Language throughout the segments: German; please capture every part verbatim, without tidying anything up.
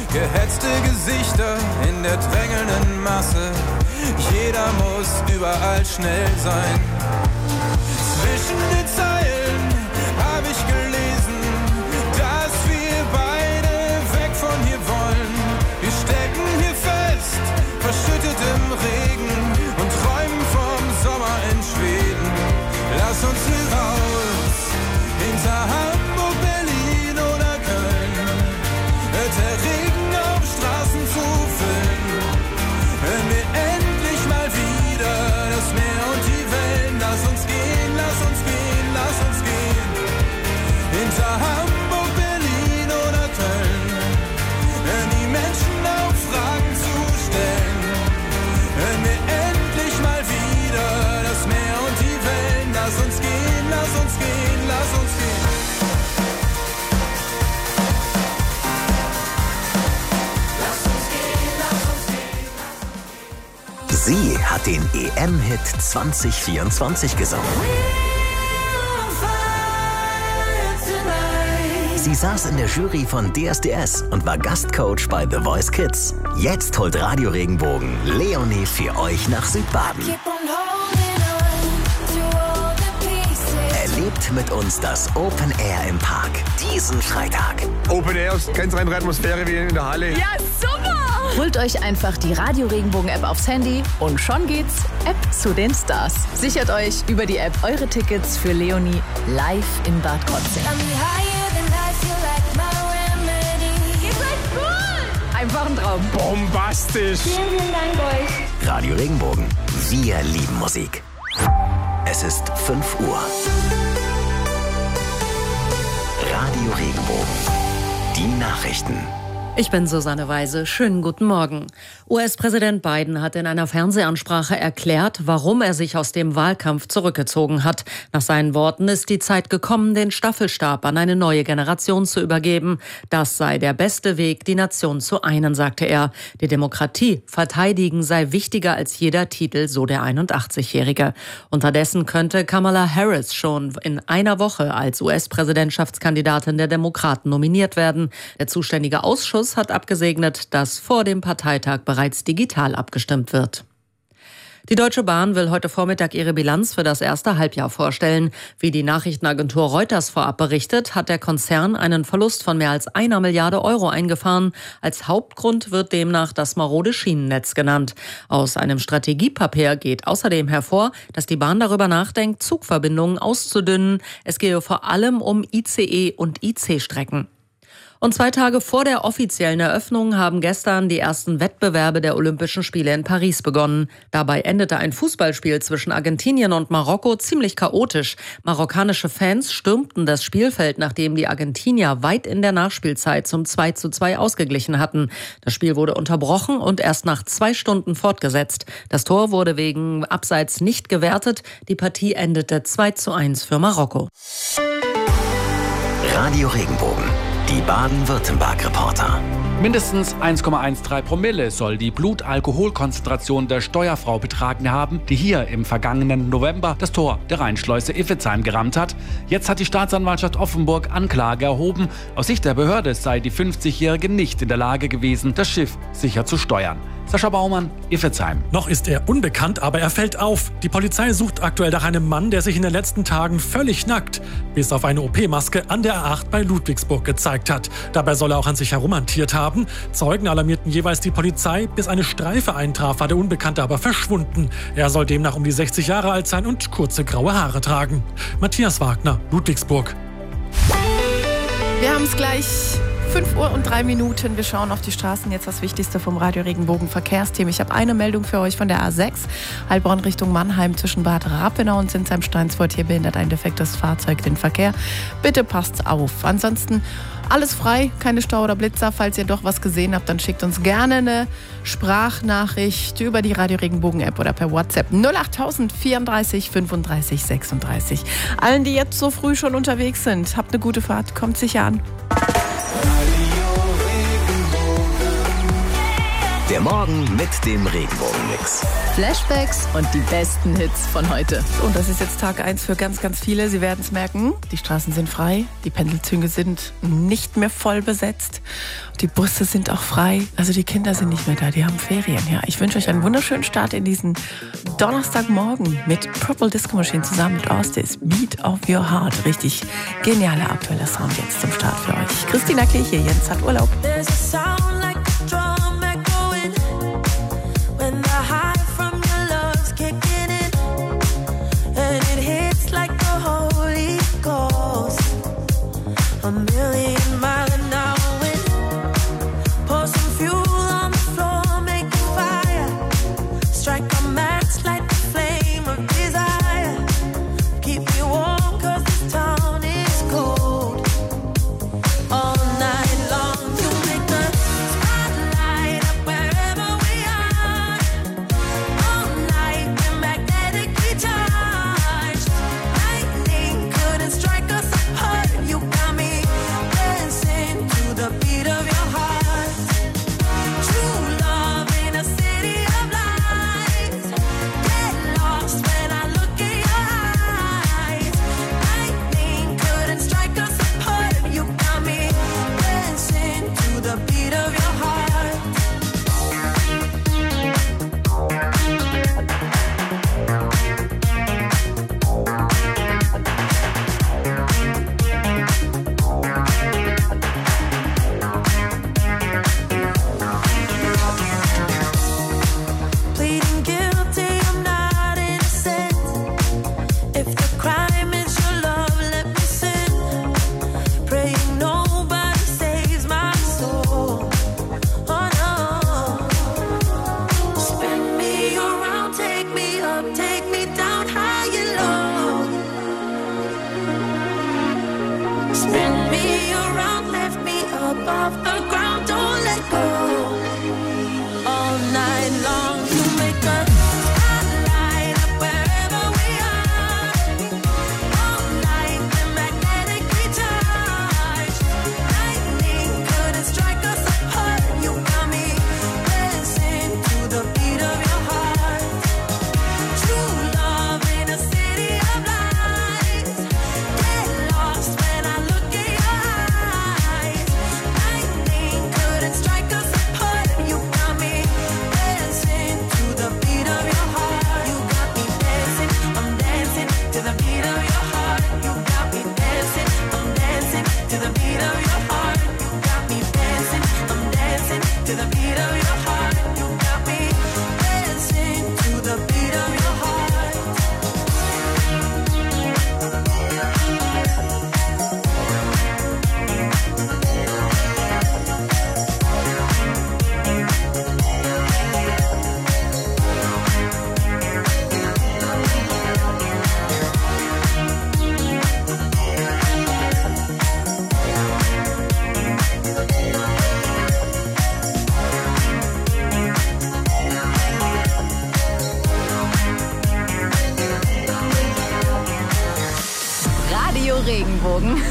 Gehetzte Gesichter in der drängelnden Masse. Jeder muss überall schnell sein. Zwischen den Zeilen hab ich gelesen, dass wir beide weg von hier wollen. Wir stecken hier fest, verschüttet im Regen und träumen vom Sommer in Schweden. Lass uns hier raus, hinter Hamburg, Berlin oder Köln. Hört der Regen auf Straßen zu füllen. Hören wir endlich mal wieder das Meer und die Wellen. Lass uns gehen, lass uns gehen, lass uns gehen. Hinter Hamburg, Berlin oder Köln. Hören die Menschen auf, Fragen zu stellen. Hören wir endlich mal wieder das Meer und die Wellen. Lass uns gehen, lass uns gehen, lass uns gehen. Lass uns gehen, lass uns gehen. Sie hat den E M-Hit zwanzig vierundzwanzig gesungen. Sie saß in der Jury von D S D S und war Gastcoach bei The Voice Kids. Jetzt holt Radio Regenbogen Leonie für euch nach Südbaden. Erlebt mit uns das Open Air im Park diesen Freitag. Open Air, ganz andere Atmosphäre wie in der Halle. Ja, super! Holt euch einfach die Radio Regenbogen App aufs Handy und schon geht's App zu den Stars. Sichert euch über die App eure Tickets für Leonie live in Bad Krotzing. Einfach ein Traum. Bombastisch. Vielen, vielen Dank euch. Radio Regenbogen, wir lieben Musik. Es ist fünf Uhr. Radio Regenbogen, die Nachrichten. Ich bin Susanne Weise. Schönen guten Morgen. U S-Präsident Biden hat in einer Fernsehansprache erklärt, warum er sich aus dem Wahlkampf zurückgezogen hat. Nach seinen Worten ist die Zeit gekommen, den Staffelstab an eine neue Generation zu übergeben. Das sei der beste Weg, die Nation zu einen, sagte er. Die Demokratie verteidigen sei wichtiger als jeder Titel, so der einundachtzigjährige. Unterdessen könnte Kamala Harris schon in einer Woche als U S-Präsidentschaftskandidatin der Demokraten nominiert werden. Der zuständige Ausschuss hat abgesegnet, dass vor dem Parteitag bereits digital abgestimmt wird. Die Deutsche Bahn will heute Vormittag ihre Bilanz für das erste Halbjahr vorstellen. Wie die Nachrichtenagentur Reuters vorab berichtet, hat der Konzern einen Verlust von mehr als einer Milliarde Euro eingefahren. Als Hauptgrund wird demnach das marode Schienennetz genannt. Aus einem Strategiepapier geht außerdem hervor, dass die Bahn darüber nachdenkt, Zugverbindungen auszudünnen. Es gehe vor allem um I C E und I C-Strecken. Und zwei Tage vor der offiziellen Eröffnung haben gestern die ersten Wettbewerbe der Olympischen Spiele in Paris begonnen. Dabei endete ein Fußballspiel zwischen Argentinien und Marokko ziemlich chaotisch. Marokkanische Fans stürmten das Spielfeld, nachdem die Argentinier weit in der Nachspielzeit zum zwei zu zwei ausgeglichen hatten. Das Spiel wurde unterbrochen und erst nach zwei Stunden fortgesetzt. Das Tor wurde wegen Abseits nicht gewertet. Die Partie endete zwei zu eins für Marokko. Radio Regenbogen. Die Baden-Württemberg-Reporter. Mindestens eins Komma dreizehn Promille soll die Blutalkoholkonzentration der Steuerfrau betragen haben, die hier im vergangenen November das Tor der Rheinschleuse Iffezheim gerammt hat. Jetzt hat die Staatsanwaltschaft Offenburg Anklage erhoben. Aus Sicht der Behörde sei die fünfzigjährige nicht in der Lage gewesen, das Schiff sicher zu steuern. Sascha Baumann, Iffezheim. Noch ist er unbekannt, aber er fällt auf. Die Polizei sucht aktuell nach einem Mann, der sich in den letzten Tagen völlig nackt, bis auf eine O P-Maske, an der A acht bei Ludwigsburg gezeigt hat. Dabei soll er auch an sich herumhantiert haben. Zeugen alarmierten jeweils die Polizei. Bis eine Streife eintraf, war der Unbekannte aber verschwunden. Er soll demnach um die sechzig Jahre alt sein und kurze graue Haare tragen. Matthias Wagner, Ludwigsburg. Wir haben es gleich. fünf Uhr und drei Minuten. Wir schauen auf die Straßen. Jetzt das Wichtigste vom Radio Regenbogen Verkehrsteam. Ich habe eine Meldung für euch von der A sechs. Heilbronn Richtung Mannheim zwischen Bad Rappenau und Sinsheim-Steinsfurt. Hier behindert ein defektes Fahrzeug den Verkehr. Bitte passt auf. Ansonsten alles frei, keine Stau oder Blitzer. Falls ihr doch was gesehen habt, dann schickt uns gerne eine Sprachnachricht über die Radio Regenbogen App oder per WhatsApp null achttausend vierunddreißig fünfunddreißig sechsunddreißig. Allen, die jetzt so früh schon unterwegs sind, habt eine gute Fahrt. Kommt sicher an. Der Morgen mit dem Regenbogenmix. Flashbacks und die besten Hits von heute. Und das ist jetzt Tag eins für ganz, ganz viele. Sie werden es merken, die Straßen sind frei, die Pendelzüge sind nicht mehr voll besetzt, die Busse sind auch frei, also die Kinder sind nicht mehr da, die haben Ferien. Ja, ich wünsche euch einen wunderschönen Start in diesen Donnerstagmorgen mit Purple Disco Machine zusammen mit Ostis. Beat of Your Heart. Richtig genialer aktueller Sound jetzt zum Start für euch. Christina Kirche, Jens hat Urlaub. When the high from your love's kicking in, and it hits like the Holy Ghost, a million mile an hour wind. Pour some fuel on the floor, make a fire, strike a match, light the flame of desire. Keep me warm 'cause this town is cold. All night long you make the spotlight up wherever we are. All night we're magnetically charged. Lightning couldn't strike us apart. You got me dancing to the beat of your heart. True love in a city of lights. Get lost when I look in your eyes. Lightning couldn't strike us apart. You got me dancing to the beat of your heart. Pleading guilty, I'm not innocent. If the crime is your love, let me sin. Praying nobody saves my soul. Oh no. Spin me around, take me up, take me down high and low. Spin me around, lift me up off the ground, don't let go. All night long you make a spotlight up wherever we are. All night we're magnetically charged. Lightning couldn't strike us apart. You got me dancing to the beat of your heart. True love in a city of lights. Get lost when I look in your eyes. Lightning couldn't strike us apart. You got me dancing to the beat of your heart. You got me dancing, I'm dancing to the beat of your heart. You got me dancing, I'm dancing to the beat of your heart. You got me dancing, I'm dancing to the beat of your heart. You got me dancing to the beat of your heart. Radio Regenbogen.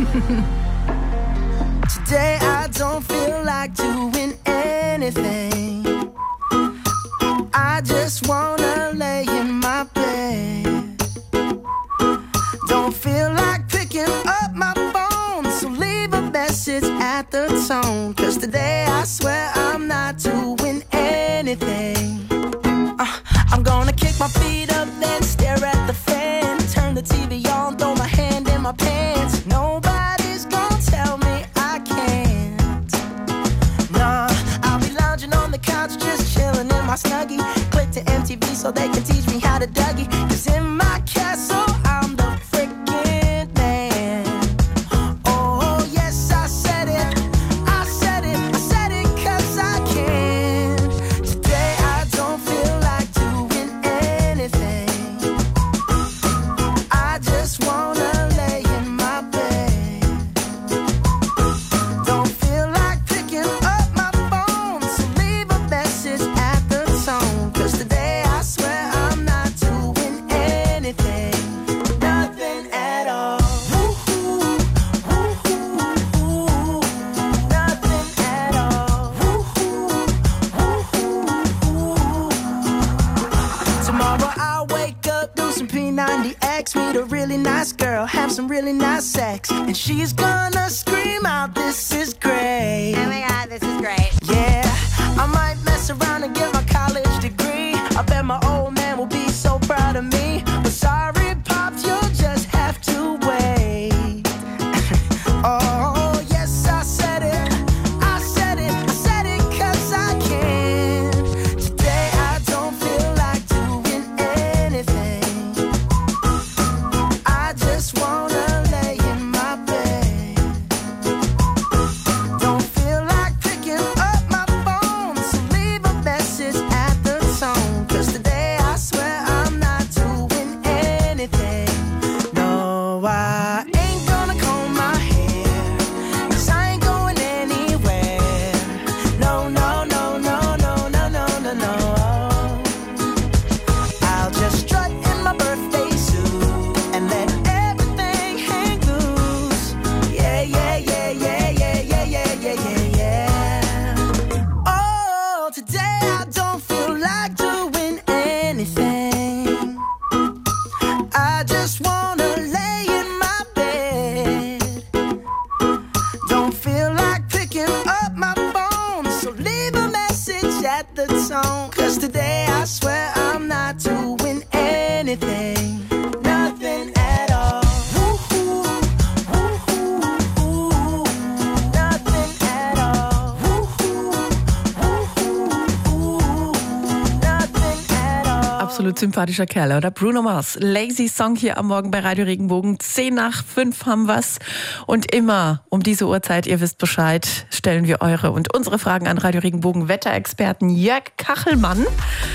Today I don't feel like doing anything. I just wanna lay in my bed. Don't feel like picking up my phone, so leave a message at the tone. 'Cause today I swear I'm not doing anything. Uh, I'm gonna kick my feet up, then stare at the fan. Turn the T V on, throw my hand in my pants. Nobody's gonna tell me I can't. Nah, I'll be lounging on the couch, just chilling in my Snuggie. Click to M T V so they can teach me how to Dougie. 'Cause in my castle, I'm the freaking man. Oh, yes, I said it. I said it. I said it 'cause I can. Today I don't feel like doing anything. I just wanna lay in my bed. Don't feel like picking up my phone, so leave a message at the tone. 'Cause today I swear I'm not doing anything. really nice girl, have some really nice sex, and she's gonna scream out, this is great. Oh my God, this is great. Yeah, I might mess around and get my college degree. I bet my old man will be so proud of me. But sorry, Pops, you'll just have to wait. Oh, yes, I said it. I said it. I said it 'cause I can. Today I don't feel like doing anything. I just wanna lay in my bed. Don't feel like picking up my phone, so leave a message at the tone. 'Cause today I swear I'm not doing anything. No, I ain't gonna comb my hair, 'cause I ain't going anywhere. No, no, no, no, no, no, no, no, no. I'll just strut in my birthday suit and let everything hang loose. Yeah, yeah, yeah, yeah, yeah, yeah, yeah, yeah, yeah, yeah. Oh, today I don't feel like doing anything. I just wanna lay in my bed. Don't feel like picking up my phone, so leave a message at the tone. 'Cause today I swear I'm not doing anything. Nothing at all. Woo-hoo, woo-hoo, woo-hoo. Nothing at all. Woo-hoo, woo-hoo, woo-hoo. Nothing at all. Absolut sympathischer Kerl, oder? Bruno Mars. Lazy Song hier am Morgen bei Radio Regenbogen. Zehn nach fünf haben wir's. Und immer um diese Uhrzeit, ihr wisst Bescheid, stellen wir eure und unsere Fragen an Radio Regenbogen Wetterexperten Jörg Kachelmann.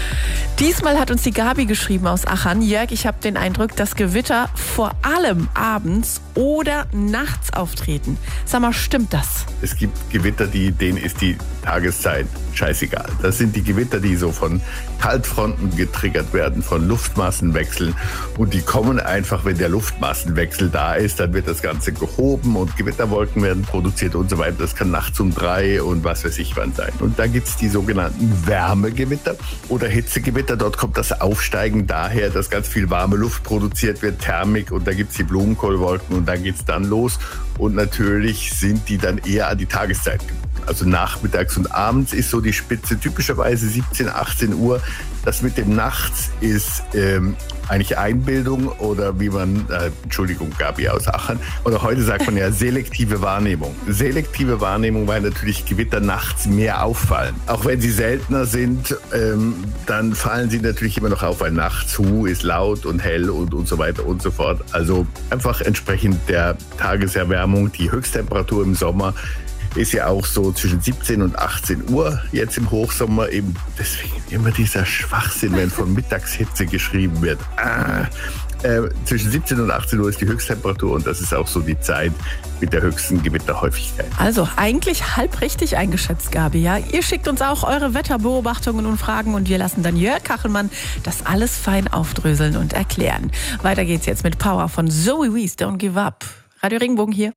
Diesmal hat uns die Gabi geschrieben aus Aachen. Jörg, ich habe den Eindruck, dass Gewitter vor allem abends oder nachts auftreten. Sag mal, stimmt das? Es gibt Gewitter, die, denen ist die Tageszeit scheißegal. Das sind die Gewitter, die so von Kaltfronten getriggert werden, von Luftmassenwechseln. Und die kommen einfach, wenn der Luftmassenwechsel da ist, dann wird das Ganze gehoben und Gewitterwolken werden produziert und so weiter. Das kann nachts um drei und was weiß ich wann sein. Und dann gibt es die sogenannten Wärmegewitter oder Hitzegewitter. Dort kommt das Aufsteigen daher, dass ganz viel warme Luft produziert wird, Thermik, und da gibt es die Blumenkohlwolken und dann geht es dann los. Und natürlich sind die dann eher an die Tageszeit gebunden. Also nachmittags und abends ist so die Spitze, typischerweise siebzehn, achtzehn Uhr. Das mit dem Nachts ist ähm, eigentlich Einbildung oder wie man, äh, Entschuldigung, Gabi aus Aachen, oder heute sagt man ja selektive Wahrnehmung. Selektive Wahrnehmung, weil natürlich Gewitter nachts mehr auffallen. Auch wenn sie seltener sind, ähm, dann fallen sie natürlich immer noch auf, weil nachts Hu ist laut und hell und, und so weiter und so fort. Also einfach entsprechend der Tageserwärmung, die Höchsttemperatur im Sommer ist ja auch so zwischen siebzehn und achtzehn Uhr jetzt im Hochsommer, eben deswegen immer dieser Schwachsinn, wenn von Mittagshitze geschrieben wird. Ah, äh, zwischen siebzehn und achtzehn Uhr ist die Höchsttemperatur und das ist auch so die Zeit mit der höchsten Gewitterhäufigkeit. Also eigentlich halb richtig eingeschätzt, Gabi. Ja? Ihr schickt uns auch eure Wetterbeobachtungen und Fragen und wir lassen dann Jörg Kachelmann das alles fein aufdröseln und erklären. Weiter geht's jetzt mit Power von Zoe Wees, Don't Give Up. Radio Regenbogen hier.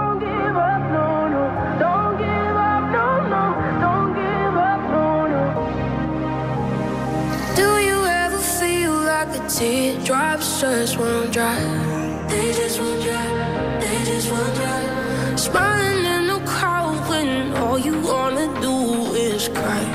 Teardrops just won't dry. They just won't dry. They just won't dry. Smiling in the crowd when all you wanna do is cry.